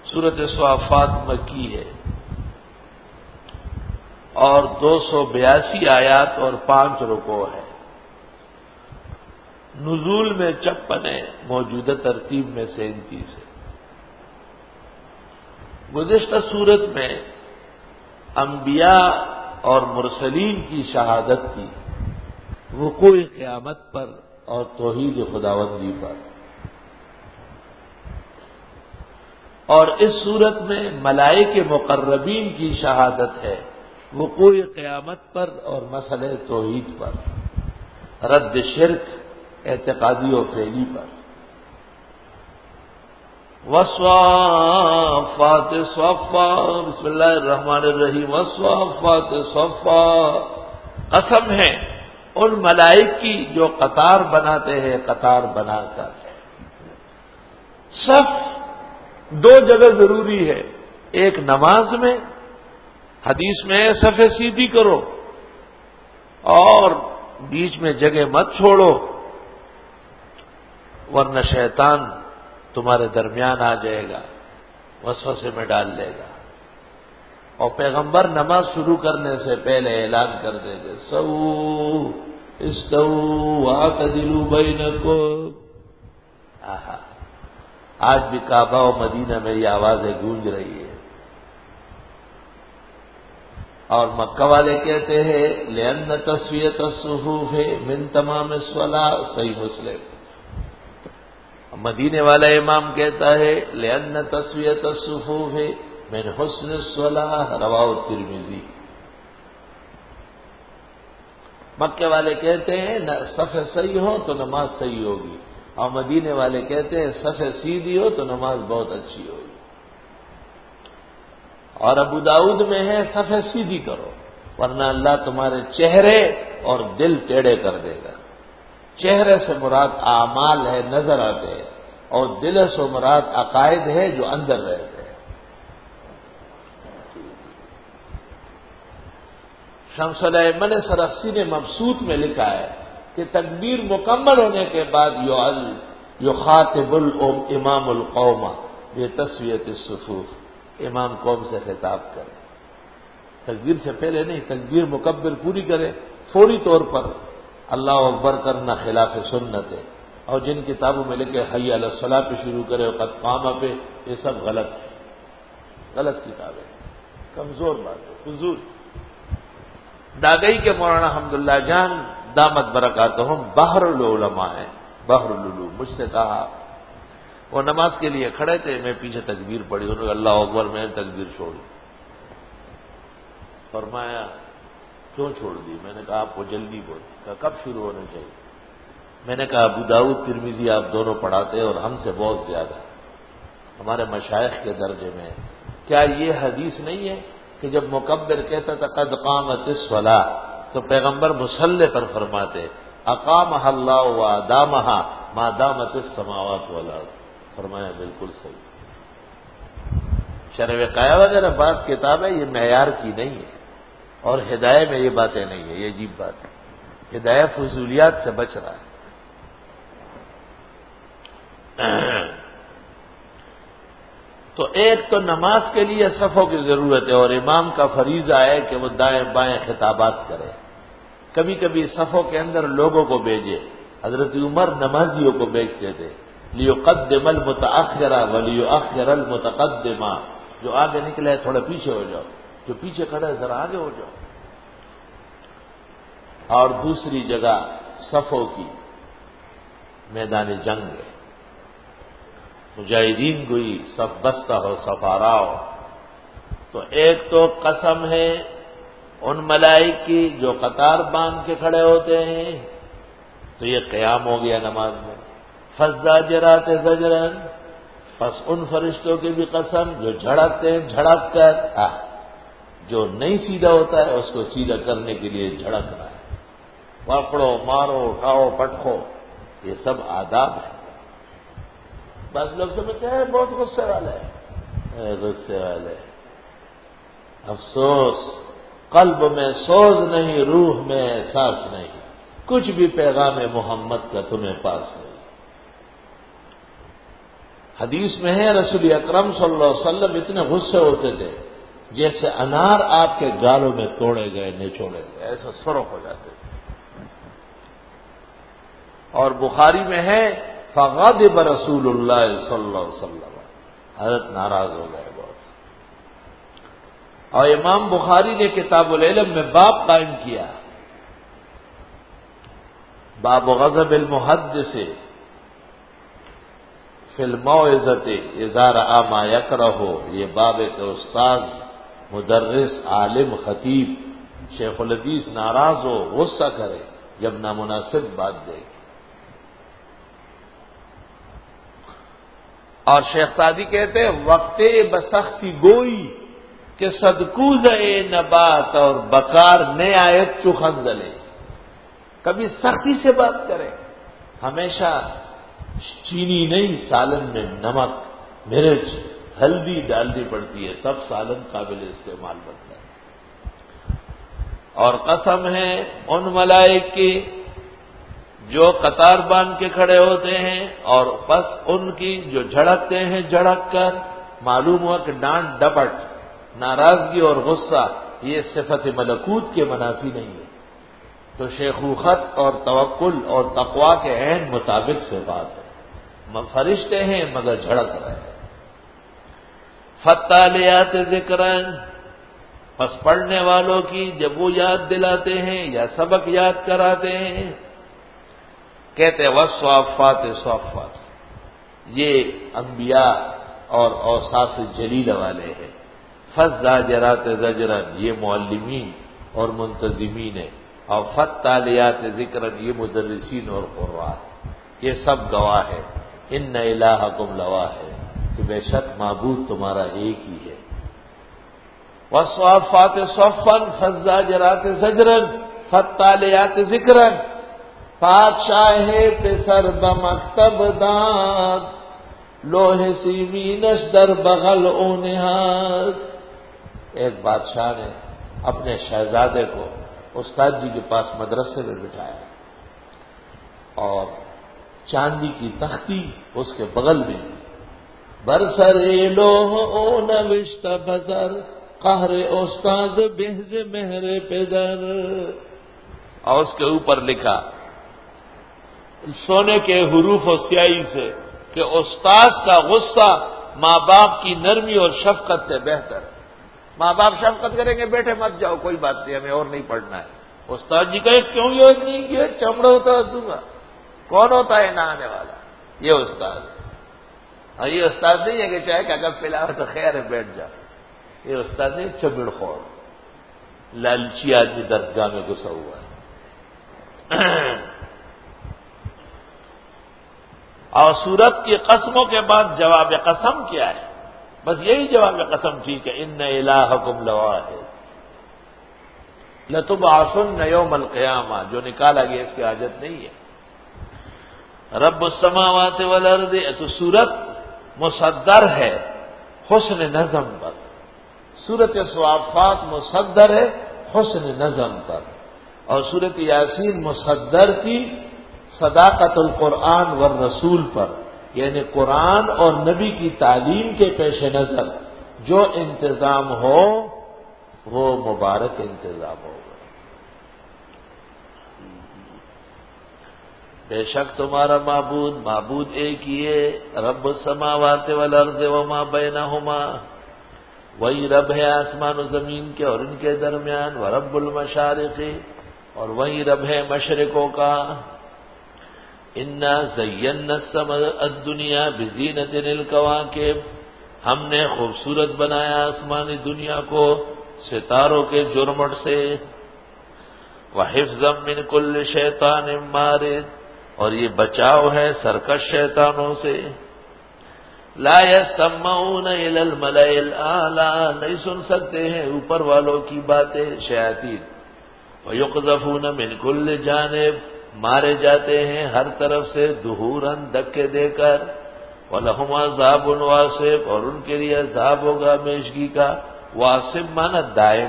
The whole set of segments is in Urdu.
سورۃ صافات مکی ہے اور 282 آیات اور 5 رکوع ہے۔ نزول میں 56 ہے، موجودہ ترتیب میں 37 ہے۔ گزشتہ سورت میں انبیاء اور مرسلین کی شہادت تھی، وقوع قیامت پر اور توحید خداوندی پر، اور اس صورت میں ملائکہ مقربین کی شہادت ہے، وقوع قیامت پر اور مسئلہ توحید پر، رد شرک اعتقادی و فعلی پر۔ والصافات صفا، بسم اللہ الرحمن الرحیم، والصافات صفا، قسم ہے ان ملائک کی جو قطار بناتے ہیں، قطار بنا کر۔ صف 2 جگہ ضروری ہے، ایک نماز میں، حدیث میں صف سیدھی کرو اور بیچ میں جگہ مت چھوڑو ورنہ شیطان تمہارے درمیان آ جائے گا، وسوسے میں ڈال لے گا۔ اور پیغمبر نماز شروع کرنے سے پہلے اعلان کر دیں گے، سو استو واعتدلوا بینکم۔ آج بھی کعبہ و مدینہ میں یہ آوازیں گونج رہی ہے، اور مکہ والے کہتے ہیں لأن تسویۃ الصفوف من تمام الصلاۃ، صحیح مسلم۔ مدینے والا امام کہتا ہے لأن تسویۃ الصفوف من حسن الصلاۃ، رواہ الترمذی۔ مکے والے کہتے ہیں صف صحیح ہو تو نماز صحیح ہوگی، اور مدینے والے کہتے ہیں صف سیدھی ہو تو نماز بہت اچھی ہوگی۔ اور ابو داؤد میں ہے صف سیدھی کرو ورنہ اللہ تمہارے چہرے اور دل ٹیڑھے کر دے گا۔ چہرے سے مراد اعمال ہے، نظر آتے ہیں، اور دل سے مراد عقائد ہے جو اندر رہتے ہیں۔ شمس الائمہ نے سرخسی نے مبسوط میں لکھا ہے کہ تکبیر مکمل ہونے کے بعد یخاطب الامام القوم بتسویۃ الصفوف، امام قوم سے خطاب کرے، تکبیر سے پہلے نہیں، تکبیر مکبر پوری کرے، فوری طور پر اللہ اکبر کرنا خلاف سنت ہے، اور جن کتابوں میں لکھے حی علی الصلاۃ پہ شروع کرے اور قد قامہ پہ، یہ سب غلط ہے، غلط کتابیں، کمزور بات ہے، فضول۔ داگئی کے مولانا حمداللہ جان دامت برکاتہم بحر العلماء ہیں، بحر العلوم، مجھ سے کہا، وہ نماز کے لیے کھڑے تھے، میں پیچھے تکبیر پڑھی، انہوں نے اللہ اکبر، میں نے تکبیر چھوڑی۔ فرمایا کیوں چھوڑ دی؟ میں نے کہا آپ کو جلدی بول، کہا کب شروع ہونا چاہیے؟ میں نے کہا ابو داؤد ترمذی آپ دونوں پڑھاتے ہیں اور ہم سے بہت زیادہ، ہمارے مشائخ کے درجے میں، کیا یہ حدیث نہیں ہے کہ جب مکبر کہتا تھا قد قامت الصلاۃ تو پیغمبر مصلی پر فرماتے اقامہ اللہ وادامہا ما دامت السماوات والارض؟ فرمایا بالکل صحیح۔ شرح وقایہ وغیرہ بعض کتابیں یہ معیار کی نہیں ہے، اور ہدایہ میں یہ باتیں نہیں ہیں، یہ عجیب بات ہے، ہدایہ فضولیات سے بچ رہا ہے۔ تو ایک تو نماز کے لیے صفوں کی ضرورت ہے، اور امام کا فریضہ ہے کہ وہ دائیں بائیں خطابات کرے، کبھی کبھی صفوں کے اندر لوگوں کو بھیجے، حضرت عمر نمازیوں کو بھیجتے تھے، لیقدم المتأخر ولیؤخر المتقدم، جو آگے نکلے ہے تھوڑا پیچھے ہو جاؤ، جو پیچھے کھڑا ہے ذرا آگے ہو جاؤ۔ اور دوسری جگہ صفوں کی میدان جنگ ہے، مجاہدین گوئی صف بستہ ہو صفارا ہو، تو ایک تو قسم ہے ان ملائک کی جو قطار باندھ کے کھڑے ہوتے ہیں، تو یہ قیام ہو گیا نماز میں۔ فالزاجرات زجرا، پس ان فرشتوں کی بھی قسم جو جھڑکتے ہیں جھڑک کر، جو نہیں سیدھا ہوتا ہے اس کو سیدھا کرنے کے لیے جھڑکنا ہے، پکڑو مارو اٹھاؤ پٹکو، یہ سب آداب ہے۔ بعض لوگ سمجھتے ہیں بہت غصے والے ہیں، غصے والے، افسوس، قلب میں سوز نہیں، روح میں احساس نہیں، کچھ بھی پیغام محمد کا تمہیں پاس نہیں۔ حدیث میں ہے رسول اکرم صلی اللہ علیہ وسلم اتنے غصے ہوتے تھے جیسے انار آپ کے گالوں میں توڑے گئے نچوڑے گئے، ایسا سرخ ہو جاتے تھے۔ اور بخاری میں ہے فغضب رسول اللہ صلی اللہ علیہ وسلم، حضرت ناراض ہو گئے بہت۔ اور امام بخاری نے کتاب العلم میں باب قائم کیا، باب غضب المحدث فی الموعظۃ اذا رأى ما یکرہ، یہ باب ہے کہ استاذ، مدرس، عالم، خطیب، شیخ الحدیث ناراض ہو، غصہ کرے جب نامناسب بات دے۔ اور شیخ سعدی کہتے ہیں وقت بسختی گوئی کہ صدقوز نبات اور بکار نے آیت چخندلے، کبھی سختی سے بات کریں، ہمیشہ چینی نہیں، سالن میں نمک، مرچ، ہلدی ڈالنی پڑتی ہے تب سالن قابل استعمال بنتا ہے۔ اور قسم ہے ان ملائک کی جو قطار باندھ کے کھڑے ہوتے ہیں اور بس ان کی جو جھڑکتے ہیں، جھڑک کر معلوم ہوا کہ ڈانٹ ڈپٹ، ناراضگی اور غصہ یہ صفت ملکوت کے منافی نہیں ہے، تو شیخوخت اور توکل اور تقوا کے عین مطابق سے بات ہے۔ فرشتے ہیں مگر جھڑک رہے ہیں۔ فالتالیات ذکرن، پس پڑھنے والوں کی جب وہ یاد دلاتے ہیں یا سبق یاد کراتے ہیں، کہتے ہیں والصافات صافات، یہ انبیاء اور اوصاف جلیل والے ہیں۔ فالزاجرات زجرن، یہ معلمین اور منتظمین ہیں، اور فالتالیات ذکرن، یہ مدرسین اور قراء، یہ سب گواہ ہے۔ ان الہکم لواحد، کہ بے شک معبود تمہارا ایک ہی ہے۔ والصافات صفا فالزاجرات زجرا فالتالیات ذکرا، پادشاہ پسر بمکتب داد، لوح سیمینش در بغل او نہاد۔ ایک بادشاہ نے اپنے شہزادے کو استاد جی کے پاس مدرسے میں بٹھایا اور چاندی کی تختی اس کے بغل میں، برسر لوح او نوشت بزر، قہر استاد بہز مہر پدر، اور اس کے اوپر لکھا سونے کے حروف و سیاہی سے کہ استاد کا غصہ ماں باپ کی نرمی اور شفقت سے بہتر ہے۔ ماں باپ شفقت کریں گے بیٹے مت جاؤ، کوئی بات نہیں، ہمیں اور نہیں پڑھنا ہے۔ استاد جی کہے کیوں یاد نہیں کیا، چمڑا ہوتا دوں گا۔ کون ہوتا ہے نہ آنے والا؟ یہ استاد۔ اور یہ استاد نہیں ہے کہ چاہے کہ اگر پلاؤ تو خیر ہے بیٹھ جاؤ، یہ استاد نہیں، چبڑ خور لالچی آدمی درسگاہ میں گھسا ہوا ہے۔ اور سورت کی قسموں کے بعد جواب قسم کیا ہے؟ بس یہی جواب قسم ٹھیک ہے، ان الہکم لواحد لتبعثن یوم القیامہ، جو نکالا گیا اس کی حاجت نہیں ہے۔ رب السماوات والارض، تو سورت مصدر ہے حسن نظم پر، سورت صافات مصدر ہے حسن نظم پر، اور سورت یاسین مصدر کی صداقت القرآن والرسول پر، یعنی قرآن اور نبی کی تعلیم کے پیش نظر جو انتظام ہو وہ مبارک انتظام ہوگا۔ بے شک تمہارا معبود ایک ہی ہے، رب السماوات والارض وما بینہما، وہی رب ہے آسمان و زمین کے اور ان کے درمیان، ورب المشارق، اور وہی رب ہے مشرقوں کا۔ انا زینا السماء الدنیا بزینۃ الکواکب، ہم نے خوبصورت بنایا آسمانی دنیا کو ستاروں کے جرمٹ سے، وحفظا من کل شیطان مارد، اور یہ بچاؤ ہے سرکش شیطانوں سے۔ لا يسمعون الى الملأ الاعلى، نہیں سن سکتے ہیں اوپر والوں کی باتیں شیاطین، ويقذفون من كل جانب، مارے جاتے ہیں ہر طرف سے دحوراً دھکے دے کر، وَلَهُمْ عَذَابٌ وَاصِبٌ، اور ان کے لیے عذاب ہوگا ہمیشگی کا۔ واصب مانا دائم۔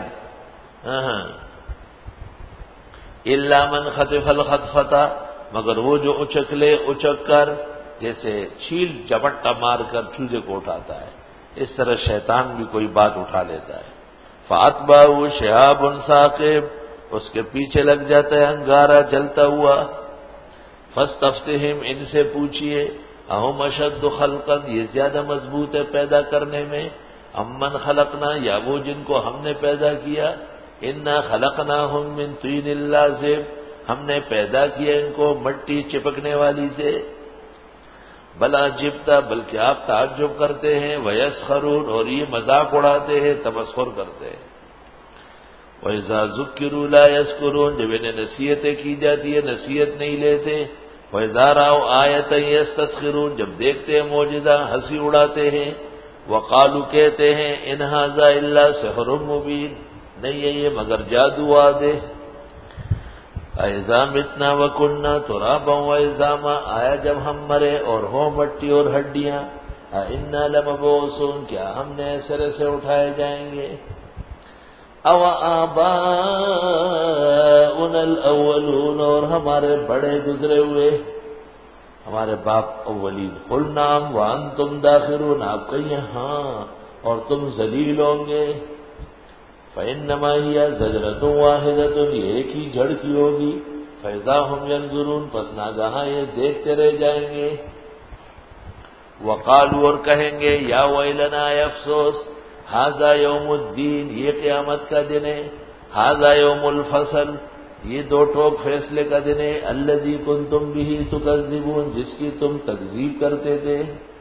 إِلَّا مَنْ خَطِفَ الْخَطْفَةَ، مگر وہ جو اچک لے اچک کر، جیسے چھیل جبٹا مار کر چوزے کو اٹھاتا ہے، اس طرح شیطان بھی کوئی بات اٹھا لیتا ہے۔ فَأَتْبَعَهُ شِهَابٌ ثَاقِبٌ، اس کے پیچھے لگ جاتا ہے انگارہ جلتا ہوا۔ فَاسْتَفْتِهِمْ، ان سے پوچھئے، اَهُمْ أَشَدُّ خَلْقًا، یہ زیادہ مضبوط ہے پیدا کرنے میں، اَمَّنْ خَلَقْنَا، یا وہ جن کو ہم نے پیدا کیا، إِنَّا خَلَقْنَاهُمْ مِنْ طِينٍ لَازِبٍ، ہم نے پیدا کیا ان کو مٹی چپکنے والی سے۔ بلا جبتا، بلکہ آپ تعجب کرتے ہیں، وَيَسْخَرُونَ، اور یہ مذاق اڑاتے ہیں، تمسخر کرتے ہیں۔ وَإِذَا ذُكِّرُوا لَا يَذْكُرُونَ، جب انہیں نصیحتیں کی جاتی ہے نصیحت نہیں لیتے۔ وَإِذَا رَأَوْا آیَةً يَسْتَسْخِرُونَ، جب دیکھتے ہیں معجزہ ہنسی اڑاتے ہیں۔ وَقَالُوا، کہتے ہیں، إِنْ هَذَا إِلَّا سِحْرٌ مُبِينٌ، نہیں ہے یہ مگر جادو آدے۔ اَإِذَا مِتْنَا وَكُنَّا تُرَابًا وَعِظَامًا، آیا جب ہم مرے اور ہوں مٹی اور ہڈیاں، أَإِنَّا لَمَبْعُوثُونَ، کیا ہم نے سرے سے اٹھائے جائیں گے۔ أَوْ آبَاؤُنَا الْأَوَّلُونَ، اور ہمارے بڑے گزرے ہوئے، ہمارے باپ اولین۔ قُلْ نَعَمْ وَأَنْتُمْ دَاخِرُونَ، آپ کہیے ہاں اور تم ذلیل ہوں گے۔ فَإِنَّمَا هِيَ زَجْرَةٌ وَاحِدَةٌ، یہ ایک ہی جھڑ کی ہوگی۔ فَإِذَا هُمْ يَنظُرُونَ، پس ناگہاں یہ دیکھتے رہ جائیں گے۔ وَقَالُوا، اور کہیں گے، یا ویلنا، اے افسوس، هَذَا يَوْمُ الدِّينِ، یہ قیامت کا دن ہے۔ هَذَا يَوْمُ الْفَصْلِ، یہ دو ٹوک فیصلے کا دن ہے۔ الَّذِي كُنتُمْ بِهِ تُكَذِّبُونَ، جس کی تم تکذیب کرتے تھے۔